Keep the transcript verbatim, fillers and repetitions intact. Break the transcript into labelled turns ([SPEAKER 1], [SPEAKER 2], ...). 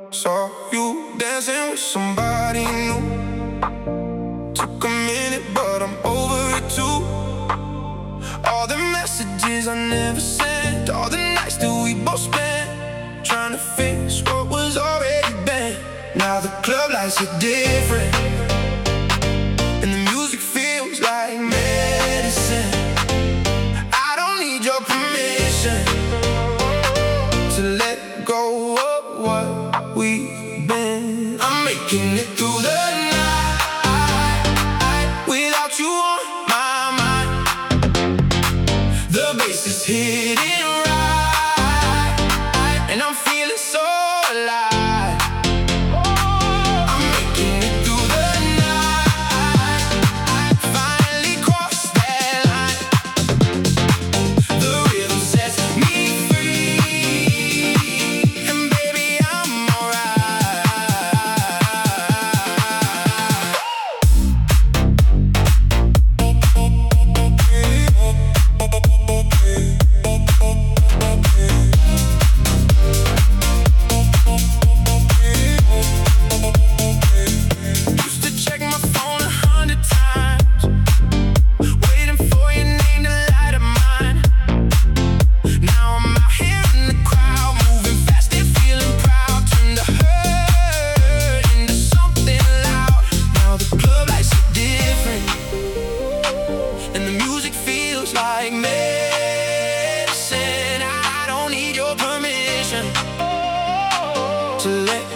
[SPEAKER 1] Saw you dancing with somebody new. Took a minute, but I'm over it too. All the messages I never sent, all the nights that we both spent trying to fix what was already been. Now the club lights are different, and the music feels like medicine. I don't need your permission to let go of what we've been. I'm making it through the night without you on my mind. The bass is hitting right, and I'm feeling so alive. I'm making it through the night, finally crossed that line. The rhythm sets me free, and baby I'm alright. Used to check my phone a hundred times, waiting for your name to light up mine. Now I'm out here in the crowd, moving fast and feeling proud. Turn the hurt into something loud. Now the club lights are different, and the music feels like medicine. I don't need your permission to let